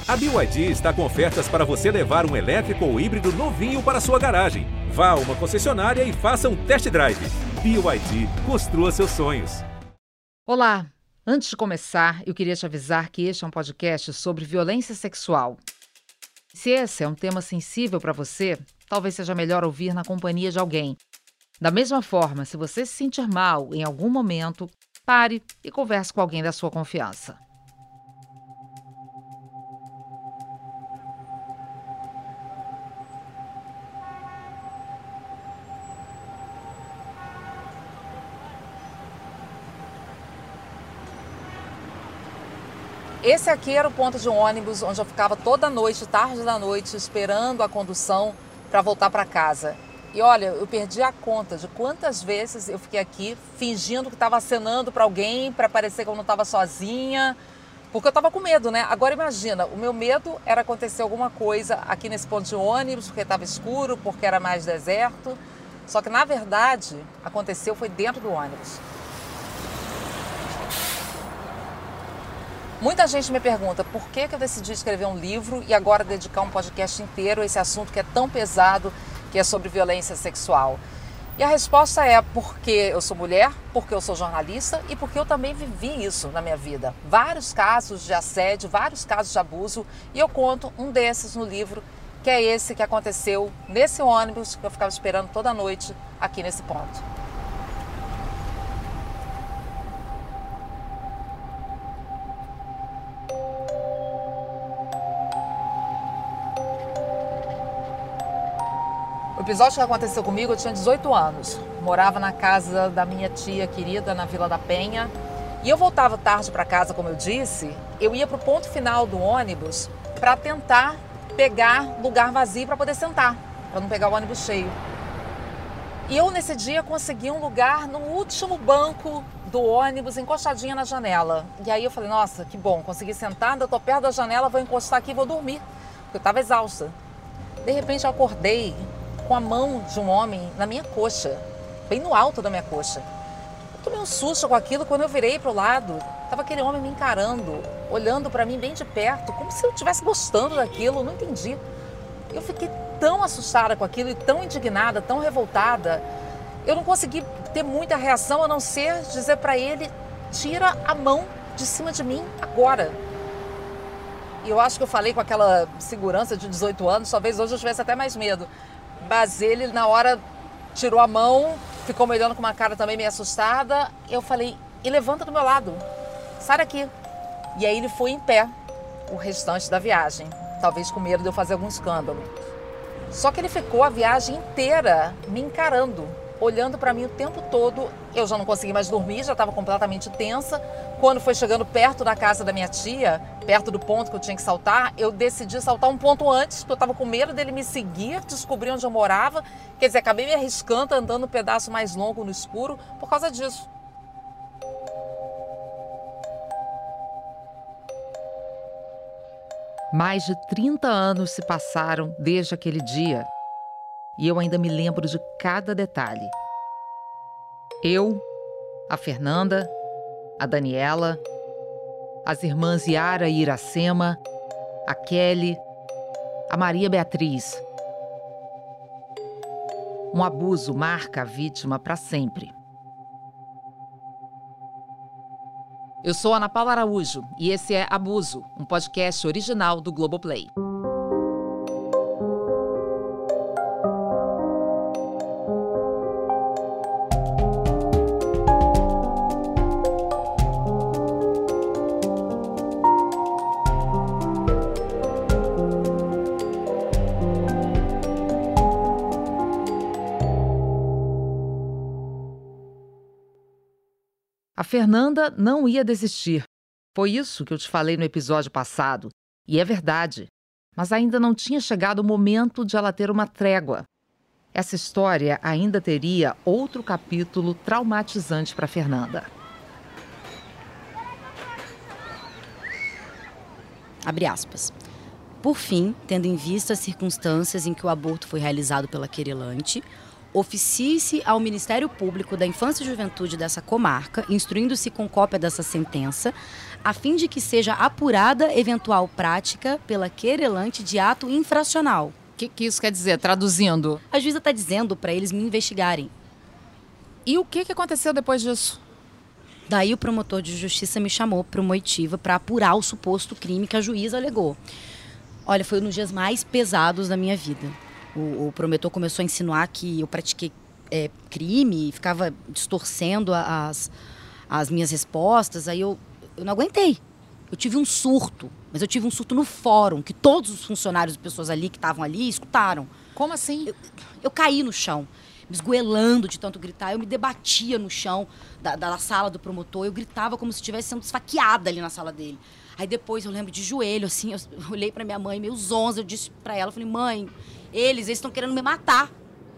A BYD está com ofertas para você levar um elétrico ou híbrido novinho para sua garagem. Vá a uma concessionária e faça um test drive. BYD, construa seus sonhos. Olá! Antes de começar, eu queria te avisar que este é um podcast sobre violência sexual. Se esse é um tema sensível para você, talvez seja melhor ouvir na companhia de alguém. Da mesma forma, se você se sentir mal em algum momento, pare e converse com alguém da sua confiança. Esse aqui era o ponto de ônibus onde eu ficava toda noite, tarde da noite, esperando a condução para voltar para casa. E olha, eu perdi a conta de quantas vezes eu fiquei aqui fingindo que estava acenando para alguém, para parecer que eu não estava sozinha, porque eu estava com medo, né? Agora imagina, o meu medo era acontecer alguma coisa aqui nesse ponto de ônibus, porque estava escuro, porque era mais deserto. Só que na verdade, foi dentro do ônibus. Muita gente me pergunta por que eu decidi escrever um livro e agora dedicar um podcast inteiro a esse assunto que é tão pesado, que é sobre violência sexual. E a resposta é porque eu sou mulher, porque eu sou jornalista e porque eu também vivi isso na minha vida. Vários casos de assédio, vários casos de abuso, e eu conto um desses no livro, que é esse que aconteceu nesse ônibus que eu ficava esperando toda noite aqui nesse ponto. O episódio que aconteceu comigo, eu tinha 18 anos. Morava na casa da minha tia querida, na Vila da Penha. E eu voltava tarde para casa, como eu disse. Eu ia para o ponto final do ônibus para tentar pegar lugar vazio para poder sentar, para não pegar o ônibus cheio. E eu, nesse dia, consegui um lugar no último banco do ônibus, encostadinha na janela. E aí eu falei, nossa, que bom, consegui sentar, eu tô perto da janela, vou encostar aqui e vou dormir. Porque eu estava exausta. De repente eu acordei com a mão de um homem na minha coxa, bem no alto da minha coxa. Eu tomei um susto com aquilo. Quando eu virei para o lado, estava aquele homem me encarando, olhando para mim bem de perto, como se eu estivesse gostando daquilo, não entendi. Eu fiquei tão assustada com aquilo e tão indignada, tão revoltada. Eu não consegui ter muita reação a não ser dizer para ele, tira a mão de cima de mim agora. E eu acho que eu falei com aquela segurança de 18 anos, talvez hoje eu tivesse até mais medo. Mas ele, na hora, tirou a mão, ficou me olhando com uma cara também meio assustada. Eu falei, e levanta do meu lado, sai daqui. E aí ele foi em pé o restante da viagem, talvez com medo de eu fazer algum escândalo. Só que ele ficou a viagem inteira me encarando, olhando para mim o tempo todo. Eu já não consegui mais dormir, já estava completamente tensa. Quando foi chegando perto da casa da minha tia, perto do ponto que eu tinha que saltar, eu decidi saltar um ponto antes, porque eu estava com medo dele me seguir, descobrir onde eu morava. Quer dizer, acabei me arriscando, andando um pedaço mais longo no escuro por causa disso. Mais de 30 anos se passaram desde aquele dia e eu ainda me lembro de cada detalhe. Eu, a Fernanda, a Daniela, as irmãs Yara e Iracema, a Kelly, a Maria Beatriz. Um abuso marca a vítima para sempre. Eu sou Ana Paula Araújo e esse é Abuso, um podcast original do Globoplay. A Fernanda não ia desistir. Foi isso que eu te falei no episódio passado. E é verdade. Mas ainda não tinha chegado o momento de ela ter uma trégua. Essa história ainda teria outro capítulo traumatizante para Fernanda. Abre aspas. Por fim, tendo em vista as circunstâncias em que o aborto foi realizado pela querelante, oficie-se ao Ministério Público da Infância e Juventude dessa comarca, instruindo-se com cópia dessa sentença, a fim de que seja apurada eventual prática pela querelante de ato infracional. O que isso quer dizer, traduzindo? A juíza está dizendo para eles me investigarem. E o que aconteceu depois disso? Daí o promotor de justiça me chamou para uma oitiva para apurar o suposto crime que a juíza alegou. Olha, foi um dos dias mais pesados da minha vida. O promotor começou a insinuar que eu pratiquei crime e ficava distorcendo as minhas respostas. Aí eu não aguentei. Eu tive um surto, mas eu tive um surto no fórum, que todos os funcionários e pessoas ali que estavam ali escutaram. Como assim? Eu caí no chão, me esgoelando de tanto gritar. Eu me debatia no chão da sala do promotor. Eu gritava como se estivesse sendo esfaqueada ali na sala dele. Aí depois eu lembro de joelho, assim, eu olhei pra minha mãe, meio zonza, eu disse pra ela, falei, mãe, eles estão querendo me matar.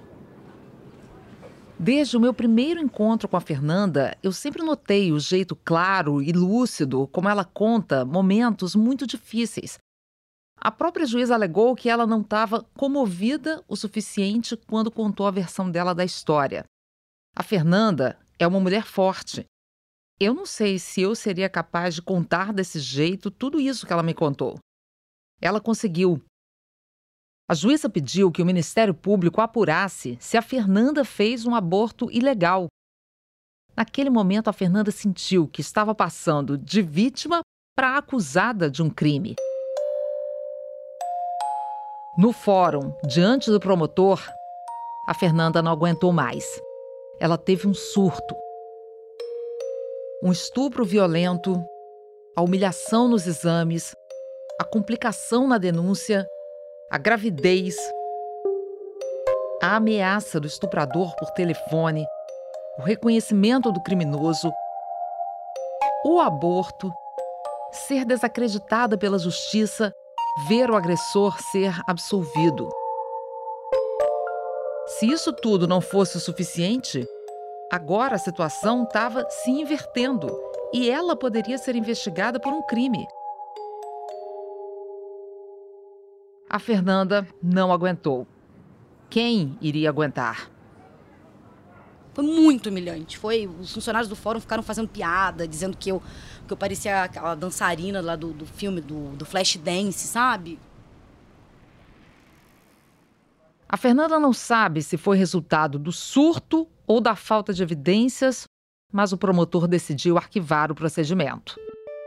Desde o meu primeiro encontro com a Fernanda, eu sempre notei o jeito claro e lúcido como ela conta momentos muito difíceis. A própria juíza alegou que ela não estava comovida o suficiente quando contou a versão dela da história. A Fernanda é uma mulher forte. Eu não sei se eu seria capaz de contar desse jeito tudo isso que ela me contou. Ela conseguiu. A juíza pediu que o Ministério Público apurasse se a Fernanda fez um aborto ilegal. Naquele momento, a Fernanda sentiu que estava passando de vítima para acusada de um crime. No fórum, diante do promotor, a Fernanda não aguentou mais. Ela teve um surto. Um estupro violento, a humilhação nos exames, a complicação na denúncia, a gravidez, a ameaça do estuprador por telefone, o reconhecimento do criminoso, o aborto, ser desacreditada pela justiça, ver o agressor ser absolvido. Se isso tudo não fosse o suficiente, agora a situação estava se invertendo e ela poderia ser investigada por um crime. A Fernanda não aguentou. Quem iria aguentar? Foi muito humilhante. Os funcionários do fórum ficaram fazendo piada, dizendo que eu parecia aquela dançarina lá do filme, do Flashdance, sabe? A Fernanda não sabe se foi resultado do surto ou da falta de evidências, mas o promotor decidiu arquivar o procedimento.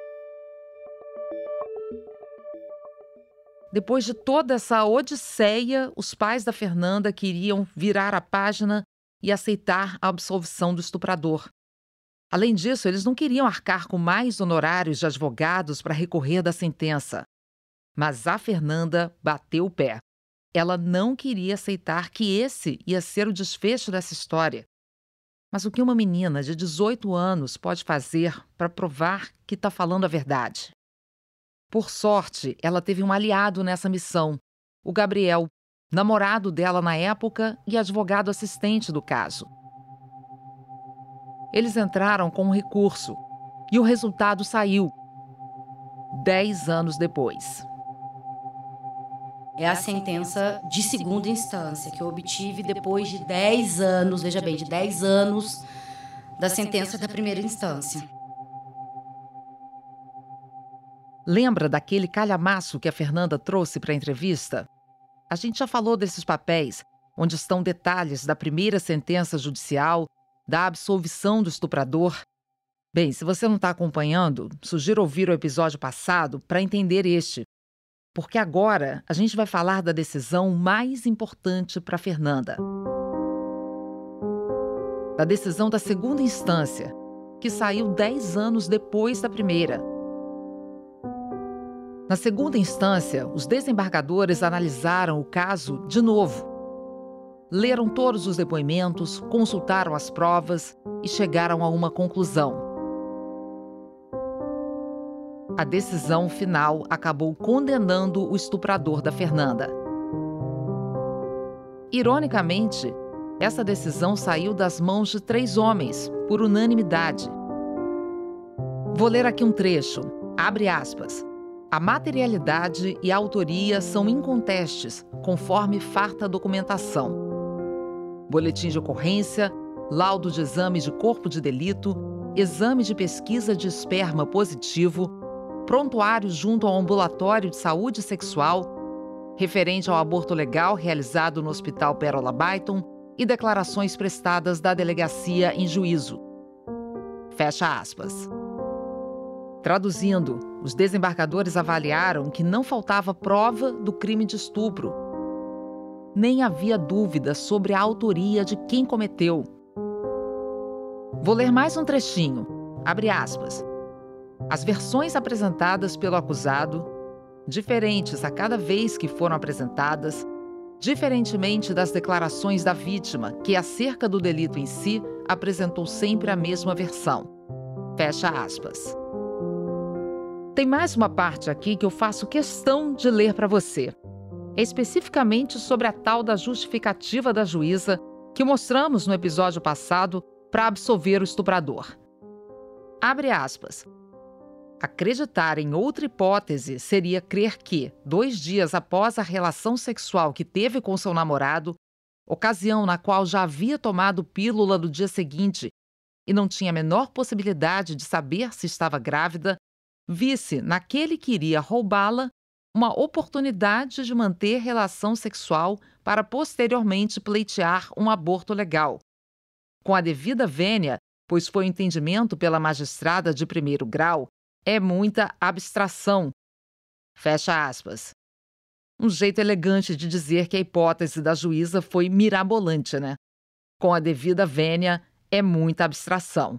Depois de toda essa odisseia, os pais da Fernanda queriam virar a página e aceitar a absolvição do estuprador. Além disso, eles não queriam arcar com mais honorários de advogados para recorrer da sentença. Mas a Fernanda bateu o pé. Ela não queria aceitar que esse ia ser o desfecho dessa história. Mas o que uma menina de 18 anos pode fazer para provar que está falando a verdade? Por sorte, ela teve um aliado nessa missão, o Gabriel, namorado dela na época e advogado assistente do caso. Eles entraram com um recurso e o resultado saiu 10 anos depois. É a sentença de segunda instância que eu obtive depois de 10 anos, veja bem, de 10 anos da sentença da primeira instância. Lembra daquele calhamaço que a Fernanda trouxe para a entrevista? A gente já falou desses papéis, onde estão detalhes da primeira sentença judicial, da absolvição do estuprador. Bem, se você não está acompanhando, sugiro ouvir o episódio passado para entender este. Porque agora a gente vai falar da decisão mais importante para a Fernanda. Da decisão da segunda instância, que saiu 10 anos depois da primeira. Na segunda instância, os desembargadores analisaram o caso de novo. Leram todos os depoimentos, consultaram as provas e chegaram a uma conclusão. A decisão final acabou condenando o estuprador da Fernanda. Ironicamente, essa decisão saiu das mãos de 3 homens, por unanimidade. Vou ler aqui um trecho, abre aspas. A materialidade e a autoria são incontestes, conforme farta documentação. boletim de ocorrência, laudo de exame de corpo de delito, exame de pesquisa de esperma positivo, prontuário junto ao ambulatório de saúde sexual, referente ao aborto legal realizado no Hospital Pérola Byton e declarações prestadas da delegacia em juízo. Fecha aspas. Traduzindo, os desembargadores avaliaram que não faltava prova do crime de estupro. Nem havia dúvida sobre a autoria de quem cometeu. Vou ler mais um trechinho. Abre aspas. As versões apresentadas pelo acusado, diferentes a cada vez que foram apresentadas, diferentemente das declarações da vítima, que acerca do delito em si apresentou sempre a mesma versão. Fecha aspas. Tem mais uma parte aqui que eu faço questão de ler para você. É especificamente sobre a tal da justificativa da juíza que mostramos no episódio passado para absolver o estuprador. Abre aspas. Acreditar em outra hipótese seria crer que, 2 dias após a relação sexual que teve com seu namorado, ocasião na qual já havia tomado pílula do dia seguinte e não tinha a menor possibilidade de saber se estava grávida, visse naquele que iria roubá-la uma oportunidade de manter relação sexual para posteriormente pleitear um aborto legal. Com a devida vênia, pois foi o entendimento pela magistrada de primeiro grau, é muita abstração. Fecha aspas. Um jeito elegante de dizer que a hipótese da juíza foi mirabolante, né? Com a devida vênia, é muita abstração.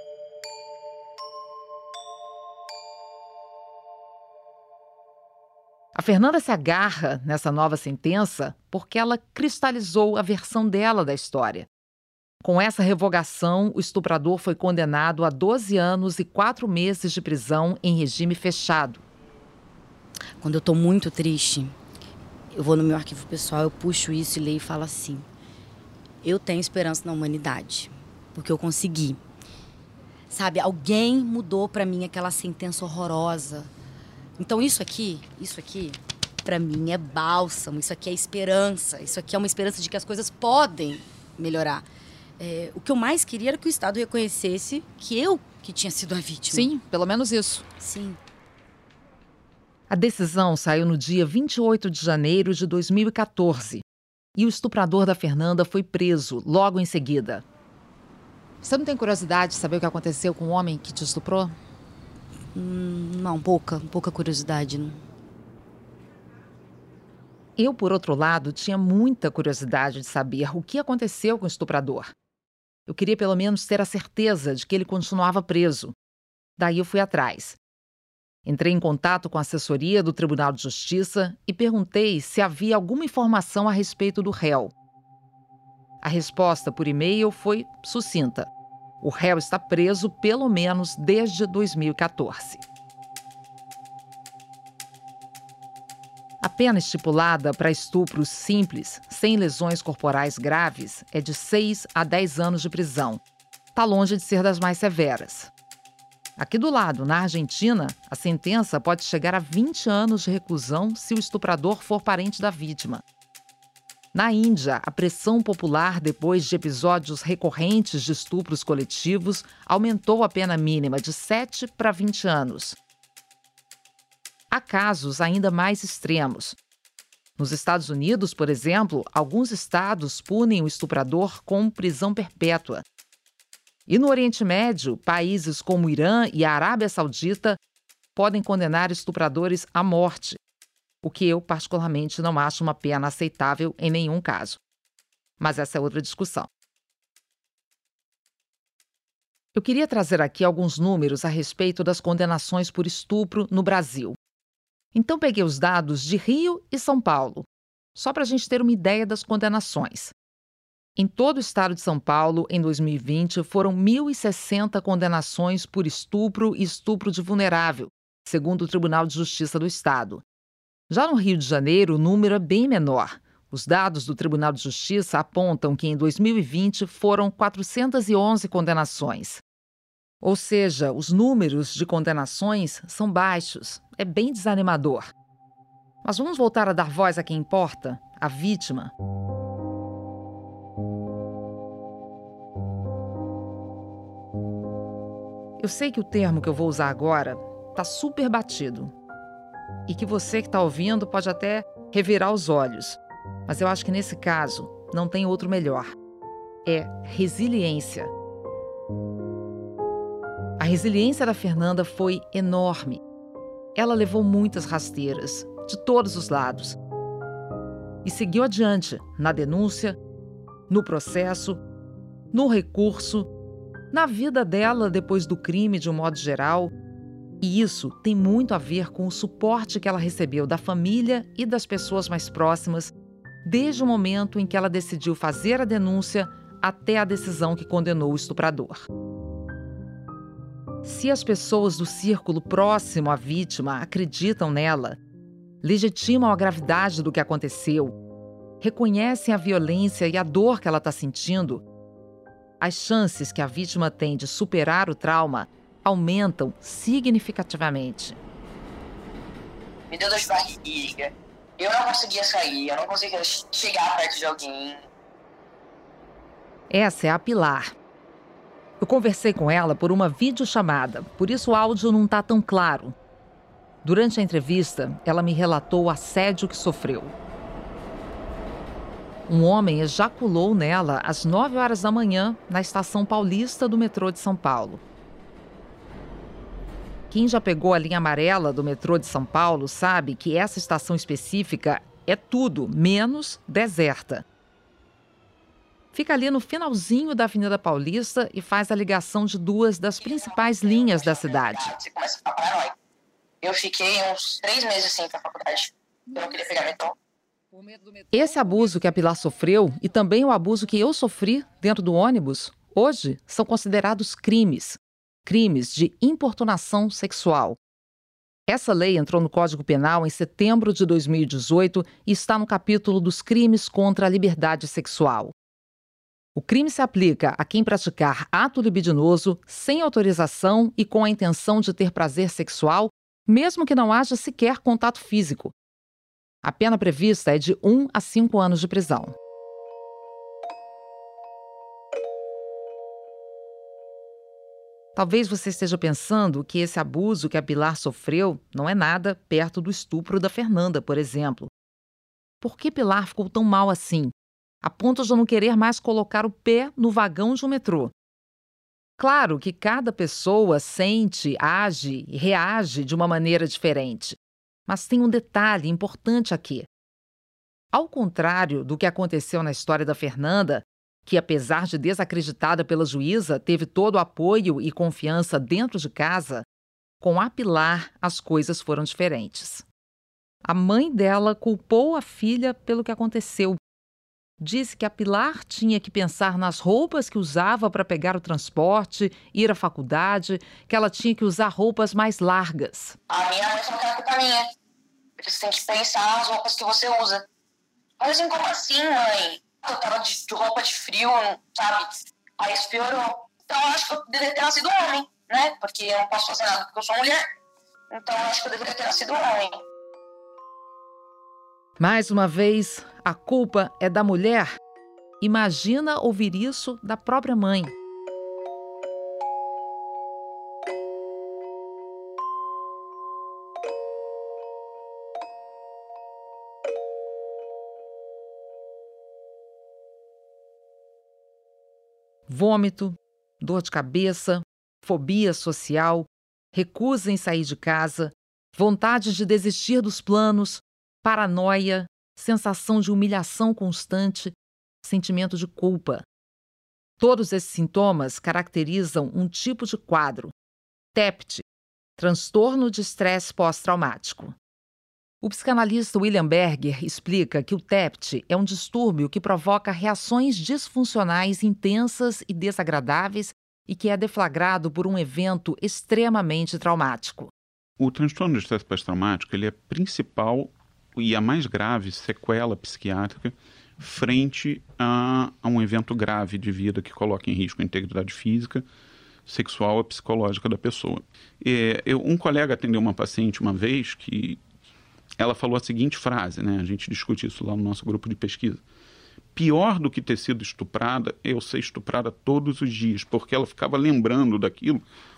A Fernanda se agarra nessa nova sentença porque ela cristalizou a versão dela da história. Com essa revogação, o estuprador foi condenado a 12 anos e 4 meses de prisão em regime fechado. Quando eu tô muito triste, eu vou no meu arquivo pessoal, eu puxo isso e leio e falo assim: eu tenho esperança na humanidade, porque eu consegui. Sabe, alguém mudou pra mim aquela sentença horrorosa. Então isso aqui, pra mim é bálsamo, isso aqui é esperança, isso aqui é uma esperança de que as coisas podem melhorar. O que eu mais queria era que o Estado reconhecesse que eu que tinha sido a vítima. Sim, pelo menos isso. Sim. A decisão saiu no dia 28 de janeiro de 2014 e o estuprador da Fernanda foi preso logo em seguida. Você não tem curiosidade de saber o que aconteceu com o homem que te estuprou? Não, pouca curiosidade. Não. Eu, por outro lado, tinha muita curiosidade de saber o que aconteceu com o estuprador. Eu queria pelo menos ter a certeza de que ele continuava preso. Daí eu fui atrás. Entrei em contato com a assessoria do Tribunal de Justiça e perguntei se havia alguma informação a respeito do réu. A resposta por e-mail foi sucinta. O réu está preso pelo menos desde 2014. A pena estipulada para estupros simples, sem lesões corporais graves, é de 6 a 10 anos de prisão. Está longe de ser das mais severas. Aqui do lado, na Argentina, a sentença pode chegar a 20 anos de reclusão se o estuprador for parente da vítima. Na Índia, a pressão popular depois de episódios recorrentes de estupros coletivos aumentou a pena mínima de 7 para 20 anos. Há casos ainda mais extremos. Nos Estados Unidos, por exemplo, alguns estados punem o estuprador com prisão perpétua. E no Oriente Médio, países como o Irã e a Arábia Saudita podem condenar estupradores à morte, o que eu particularmente não acho uma pena aceitável em nenhum caso. Mas essa é outra discussão. Eu queria trazer aqui alguns números a respeito das condenações por estupro no Brasil. Então peguei os dados de Rio e São Paulo, só para a gente ter uma ideia das condenações. Em todo o estado de São Paulo, em 2020, foram 1.060 condenações por estupro e estupro de vulnerável, segundo o Tribunal de Justiça do Estado. Já no Rio de Janeiro, o número é bem menor. Os dados do Tribunal de Justiça apontam que em 2020 foram 411 condenações. Ou seja, os números de condenações são baixos. É bem desanimador. Mas vamos voltar a dar voz a quem importa, a vítima. Eu sei que o termo que eu vou usar agora está super batido e que você que está ouvindo pode até revirar os olhos, mas eu acho que nesse caso não tem outro melhor. É resiliência. A resiliência da Fernanda foi enorme. Ela levou muitas rasteiras, de todos os lados, e seguiu adiante na denúncia, no processo, no recurso, na vida dela depois do crime de um modo geral. E isso tem muito a ver com o suporte que ela recebeu da família e das pessoas mais próximas, desde o momento em que ela decidiu fazer a denúncia até a decisão que condenou o estuprador. Se as pessoas do círculo próximo à vítima acreditam nela, legitimam a gravidade do que aconteceu, reconhecem a violência e a dor que ela está sentindo, as chances que a vítima tem de superar o trauma aumentam significativamente. Me deu dor de barriga, eu não conseguia sair, eu não conseguia chegar perto de alguém. Essa é a Pilar. Eu conversei com ela por uma videochamada, por isso o áudio não está tão claro. Durante a entrevista, ela me relatou o assédio que sofreu. Um homem ejaculou nela às 9 horas da manhã na estação paulista do metrô de São Paulo. Quem já pegou a linha amarela do metrô de São Paulo sabe que essa estação específica é tudo menos deserta. Fica ali no finalzinho da Avenida Paulista e faz a ligação de duas das principais linhas da cidade. Você começa a ficar paranoico. Eu fiquei uns 3 meses sem ir pra faculdade. Eu não queria pegar metrô. Esse abuso que a Pilar sofreu e também o abuso que eu sofri dentro do ônibus, hoje são considerados crimes. Crimes de importunação sexual. Essa lei entrou no Código Penal em setembro de 2018 e está no capítulo dos crimes contra a liberdade sexual. O crime se aplica a quem praticar ato libidinoso sem autorização e com a intenção de ter prazer sexual, mesmo que não haja sequer contato físico. A pena prevista é de 1 a 5 anos de prisão. Talvez você esteja pensando que esse abuso que a Pilar sofreu não é nada perto do estupro da Fernanda, por exemplo. Por que Pilar ficou tão mal assim, a ponto de não querer mais colocar o pé no vagão de um metrô? Claro que cada pessoa sente, age e reage de uma maneira diferente. Mas tem um detalhe importante aqui. Ao contrário do que aconteceu na história da Fernanda, que apesar de desacreditada pela juíza, teve todo o apoio e confiança dentro de casa, com a Pilar as coisas foram diferentes. A mãe dela culpou a filha pelo que aconteceu. Disse que a Pilar tinha que pensar nas roupas que usava para pegar o transporte, ir à faculdade, que ela tinha que usar roupas mais largas. A minha mãe falou que era culpa minha. Você tem que pensar nas roupas que você usa. Mas assim, como assim, mãe? Eu tava de roupa de frio, sabe? Aí isso piorou. Então eu acho que eu deveria ter nascido homem, né? Porque eu não posso fazer nada porque eu sou mulher. Então eu acho que eu deveria ter nascido homem. Mais uma vez, a culpa é da mulher? Imagina ouvir isso da própria mãe. Vômito, dor de cabeça, fobia social, recusa em sair de casa, vontade de desistir dos planos, paranoia, sensação de humilhação constante, sentimento de culpa. Todos esses sintomas caracterizam um tipo de quadro, TEPT, transtorno de estresse pós-traumático. O psicanalista William Berger explica que o TEPT é um distúrbio que provoca reações disfuncionais intensas e desagradáveis e que é deflagrado por um evento extremamente traumático. O transtorno de estresse pós-traumático ele é principal e a mais grave sequela psiquiátrica frente a um evento grave de vida que coloca em risco a integridade física, sexual e psicológica da pessoa. Um colega atendeu uma paciente uma vez que ela falou a seguinte frase, né? A gente discute isso lá no nosso grupo de pesquisa. Pior do que ter sido estuprada é eu ser estuprada todos os dias, porque ela ficava lembrando daquilo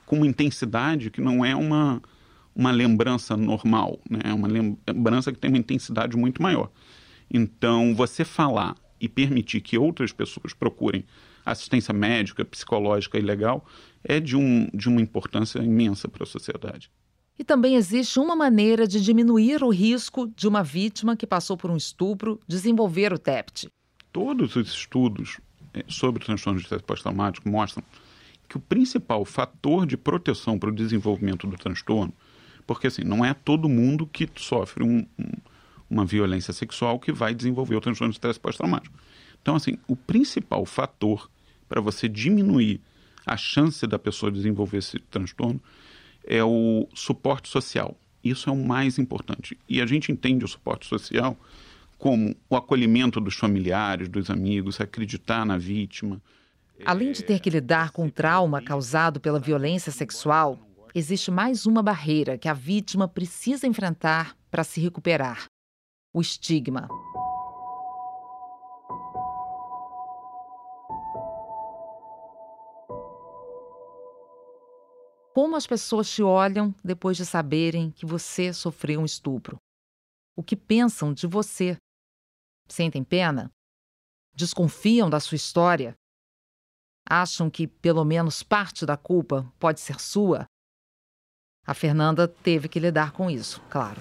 com uma intensidade que não é uma lembrança normal, né? É uma lembrança que tem uma intensidade muito maior. Então, você falar e permitir que outras pessoas procurem assistência médica, psicológica e legal é de uma importância imensa para a sociedade. E também existe uma maneira de diminuir o risco de uma vítima que passou por um estupro desenvolver o TEPT. Todos os estudos sobre transtorno de estresse pós-traumático mostram que o principal fator de proteção para o desenvolvimento do transtorno, porque assim, não é todo mundo que sofre uma violência sexual que vai desenvolver o transtorno de estresse pós-traumático. Então, assim, o principal fator para você diminuir a chance da pessoa desenvolver esse transtorno é o suporte social. Isso é o mais importante. E a gente entende o suporte social como o acolhimento dos familiares, dos amigos, acreditar na vítima. Além de ter que lidar com o trauma causado pela violência sexual, existe mais uma barreira que a vítima precisa enfrentar para se recuperar: o estigma. Como as pessoas te olham depois de saberem que você sofreu um estupro? O que pensam de você? Sentem pena? Desconfiam da sua história? Acham que pelo menos parte da culpa pode ser sua? A Fernanda teve que lidar com isso, claro.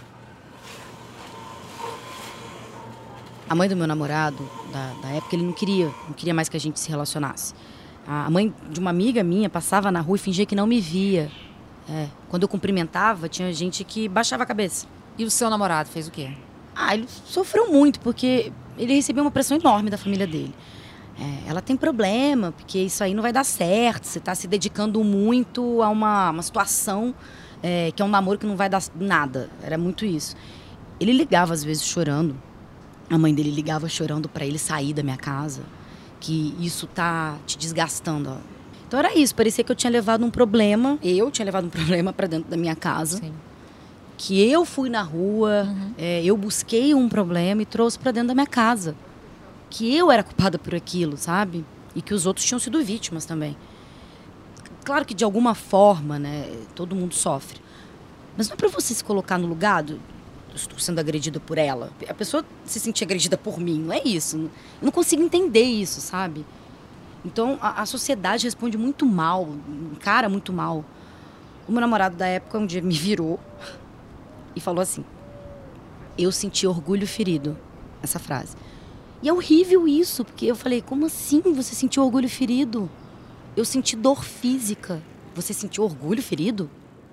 A mãe do meu namorado, da época, ele não queria mais que a gente se relacionasse. A mãe de uma amiga minha passava na rua e fingia que não me via. Quando eu cumprimentava, tinha gente que baixava a cabeça. E o seu namorado fez o quê? Ele sofreu muito, porque ele recebeu uma pressão enorme da família dele. Ela tem problema, porque isso aí não vai dar certo. Você está se dedicando muito a uma situação que é um namoro que não vai dar nada. Era muito isso. Ele ligava às vezes chorando. A mãe dele ligava chorando para ele sair da minha casa. Que isso tá te desgastando, ó. Então era isso, parecia que eu tinha levado um problema. Eu tinha levado um problema para dentro da minha casa. Sim. Que eu fui na rua, eu busquei um problema e trouxe para dentro da minha casa. Que eu era culpada por aquilo, sabe? E que os outros tinham sido vítimas também. Claro que de alguma forma, né, todo mundo sofre. Mas não é para você se colocar no lugar do... Estou sendo agredida por ela. A pessoa se sentir agredida por mim, não é isso. Eu não consigo entender isso, sabe? Então, a sociedade responde muito mal, encara muito mal. O meu namorado da época um dia me virou e falou assim: eu senti orgulho ferido. Essa frase. E é horrível isso, porque eu falei: como assim você sentiu orgulho ferido? Eu senti dor física. Você sentiu orgulho ferido?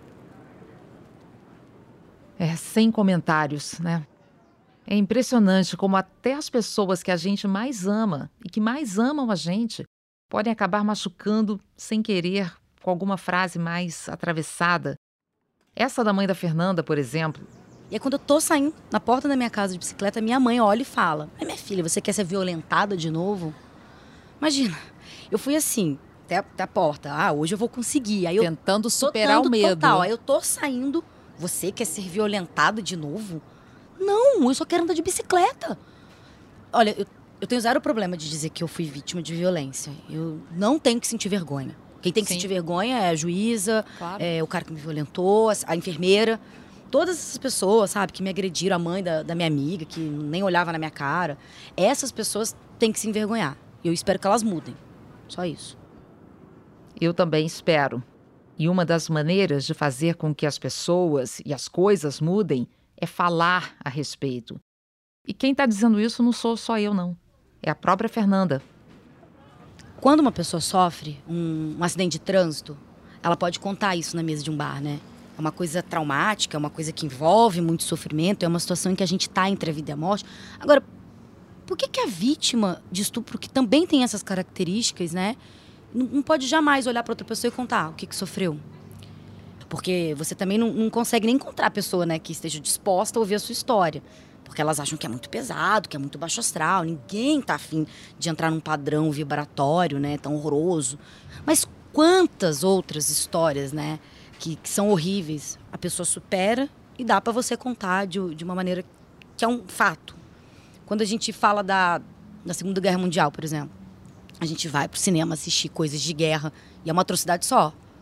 Sem comentários, né? É impressionante como até as pessoas que a gente mais ama e que mais amam a gente podem acabar machucando sem querer, com alguma frase mais atravessada. Essa da mãe da Fernanda, por exemplo. E aí quando eu tô saindo na porta da minha casa de bicicleta, minha mãe olha e fala: minha filha, você quer ser violentada de novo? Imagina, eu fui assim, até a porta. Hoje eu vou conseguir. Aí tentando superar o medo. Total. Aí eu tô saindo. Você quer ser violentada de novo? Não, eu só quero andar de bicicleta. Olha, eu tenho zero problema de dizer que eu fui vítima de violência. Eu não tenho que sentir vergonha. Quem tem que sentir vergonha é a juíza, claro. O cara que me violentou, a enfermeira. Todas essas pessoas, sabe, que me agrediram, a mãe da minha amiga, que nem olhava na minha cara. Essas pessoas têm que se envergonhar. E eu espero que elas mudem. Só isso. Eu também espero. E uma das maneiras de fazer com que as pessoas e as coisas mudem é falar a respeito. E quem está dizendo isso não sou só eu, não. É a própria Fernanda. Quando uma pessoa sofre um acidente de trânsito, ela pode contar isso na mesa de um bar, né? É uma coisa traumática, é uma coisa que envolve muito sofrimento, é uma situação em que a gente está entre a vida e a morte. Agora, por que a vítima de estupro, que também tem essas características, né, não pode jamais olhar para outra pessoa e contar o que sofreu? Porque você também não consegue nem encontrar a pessoa, né, que esteja disposta a ouvir a sua história. Porque elas acham que é muito pesado, que é muito baixo astral. Ninguém tá afim de entrar num padrão vibratório, né, tão horroroso. Mas quantas outras histórias, né, que são horríveis, a pessoa supera e dá para você contar de uma maneira que é um fato. Quando a gente fala da Segunda Guerra Mundial, por exemplo, a gente vai pro cinema assistir coisas de guerra e é uma atrocidade só.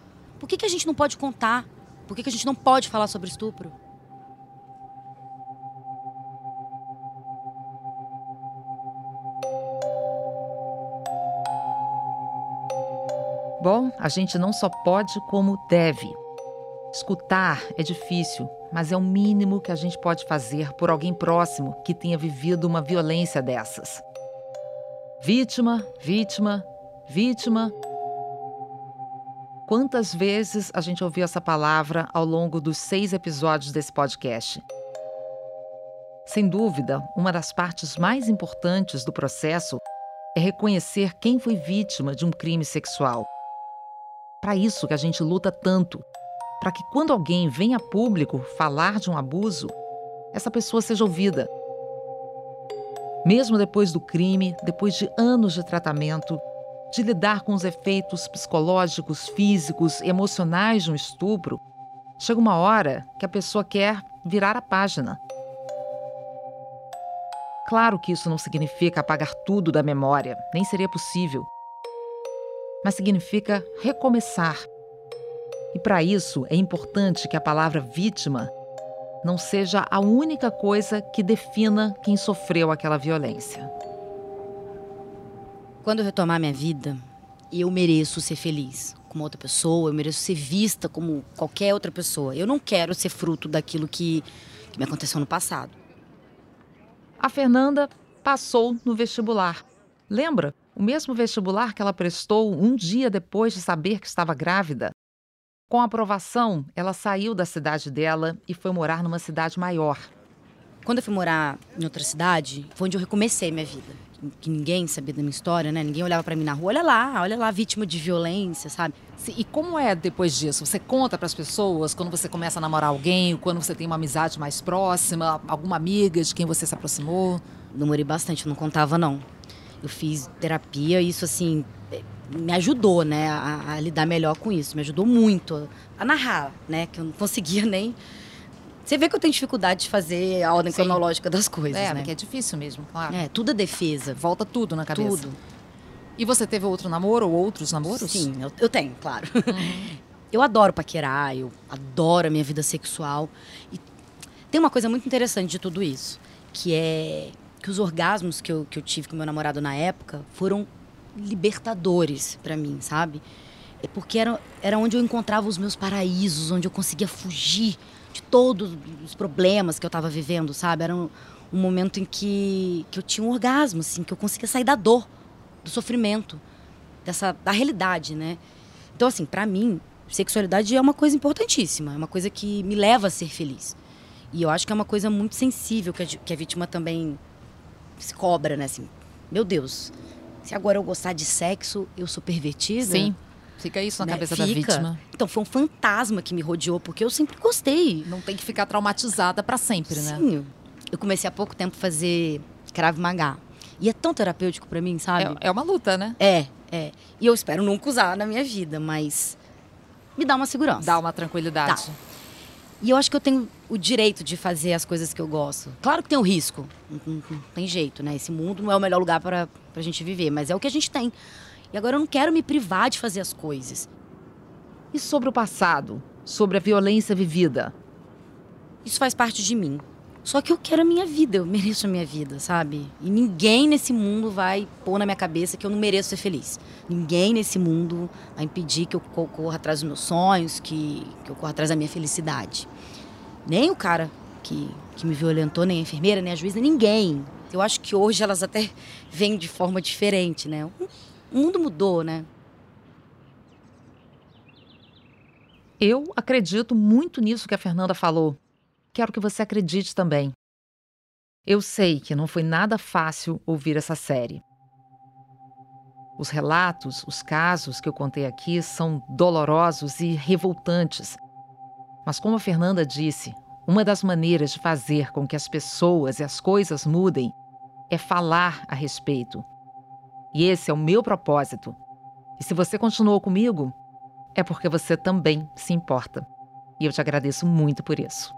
Por que a gente não pode contar? Por que a gente não pode falar sobre estupro? Bom, a gente não só pode, como deve. Escutar é difícil, mas é o mínimo que a gente pode fazer por alguém próximo que tenha vivido uma violência dessas. Vítima, vítima, vítima. Quantas vezes a gente ouviu essa palavra ao longo dos 6 episódios desse podcast? Sem dúvida, uma das partes mais importantes do processo é reconhecer quem foi vítima de um crime sexual. Para isso que a gente luta tanto, para que quando alguém vem a público falar de um abuso, essa pessoa seja ouvida. Mesmo depois do crime, depois de anos de tratamento, de lidar com os efeitos psicológicos, físicos e emocionais de um estupro, chega uma hora que a pessoa quer virar a página. Claro que isso não significa apagar tudo da memória, nem seria possível. Mas significa recomeçar. E para isso é importante que a palavra vítima não seja a única coisa que defina quem sofreu aquela violência. Quando eu retomar minha vida, eu mereço ser feliz como outra pessoa, eu mereço ser vista como qualquer outra pessoa. Eu não quero ser fruto daquilo que me aconteceu no passado. A Fernanda passou no vestibular. Lembra? O mesmo vestibular que ela prestou um dia depois de saber que estava grávida. Com a aprovação, ela saiu da cidade dela e foi morar numa cidade maior. Quando eu fui morar em outra cidade, foi onde eu recomecei minha vida. Que ninguém sabia da minha história, né? Ninguém olhava pra mim na rua. Olha lá, vítima de violência, sabe? E como é depois disso? Você conta pras pessoas quando você começa a namorar alguém, quando você tem uma amizade mais próxima, alguma amiga de quem você se aproximou? Demorei bastante, eu não contava, não. Eu fiz terapia e isso, assim, me ajudou, né, a lidar melhor com isso. Me ajudou muito a narrar, né, que eu não conseguia nem... Você vê que eu tenho dificuldade de fazer a ordem cronológica das coisas, né? Porque é difícil mesmo, claro. Tudo é defesa. Volta tudo na cabeça. Tudo. E você teve outro namoro ou outros namoros? Sim, eu tenho, claro. Eu adoro paquerar, eu adoro a minha vida sexual. E tem uma coisa muito interessante de tudo isso, que é que os orgasmos que eu tive com meu namorado na época foram libertadores pra mim, sabe? Porque era onde eu encontrava os meus paraísos, onde eu conseguia fugir de todos os problemas que eu tava vivendo, sabe? Era um momento em que eu tinha um orgasmo, assim, que eu conseguia sair da dor, do sofrimento, da realidade, né? Então, assim, pra mim, sexualidade é uma coisa importantíssima, é uma coisa que me leva a ser feliz. E eu acho que é uma coisa muito sensível que a vítima também se cobra, né? Assim, meu Deus, se agora eu gostar de sexo, eu sou pervertida? Sim. Fica isso na cabeça da vítima. Então, foi um fantasma que me rodeou, porque eu sempre gostei. Não tem que ficar traumatizada pra sempre, né? Sim. Eu comecei há pouco tempo a fazer Krav Maga. E é tão terapêutico pra mim, sabe? É uma luta, né? É. E eu espero nunca usar na minha vida, mas me dá uma segurança. Dá uma tranquilidade. Tá. E eu acho que eu tenho o direito de fazer as coisas que eu gosto. Claro que tem o risco. Não tem jeito, né? Esse mundo não é o melhor lugar pra gente viver, mas é o que a gente tem. E agora eu não quero me privar de fazer as coisas. E sobre o passado? Sobre a violência vivida? Isso faz parte de mim. Só que eu quero a minha vida, eu mereço a minha vida, sabe? E ninguém nesse mundo vai pôr na minha cabeça que eu não mereço ser feliz. Ninguém nesse mundo vai impedir que eu corra atrás dos meus sonhos, que eu corra atrás da minha felicidade. Nem o cara que me violentou, nem a enfermeira, nem a juíza, ninguém. Eu acho que hoje elas até veem de forma diferente, né? O mundo mudou, né? Eu acredito muito nisso que a Fernanda falou. Quero que você acredite também. Eu sei que não foi nada fácil ouvir essa série. Os relatos, os casos que eu contei aqui são dolorosos e revoltantes. Mas como a Fernanda disse, uma das maneiras de fazer com que as pessoas e as coisas mudem é falar a respeito. E esse é o meu propósito. E se você continuou comigo, é porque você também se importa. E eu te agradeço muito por isso.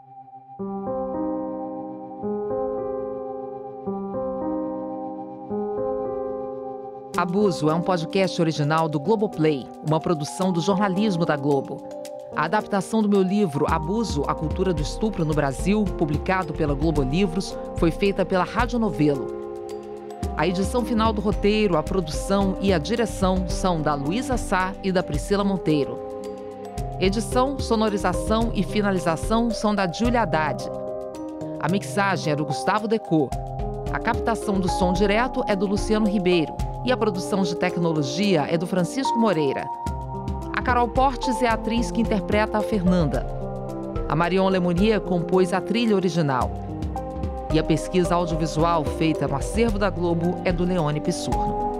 Abuso é um podcast original do Globoplay, uma produção do jornalismo da Globo. A adaptação do meu livro Abuso, a cultura do estupro no Brasil, publicado pela Globo Livros, foi feita pela Rádio Novelo. A edição final do roteiro, a produção e a direção são da Luísa Sá e da Priscila Monteiro. Edição, sonorização e finalização são da Júlia Haddad. A mixagem é do Gustavo Decô. A captação do som direto é do Luciano Ribeiro e a produção de tecnologia é do Francisco Moreira. A Carol Portes é a atriz que interpreta a Fernanda. A Marion Lemonnier compôs a trilha original. E a pesquisa audiovisual feita no acervo da Globo é do Leone Pissurno.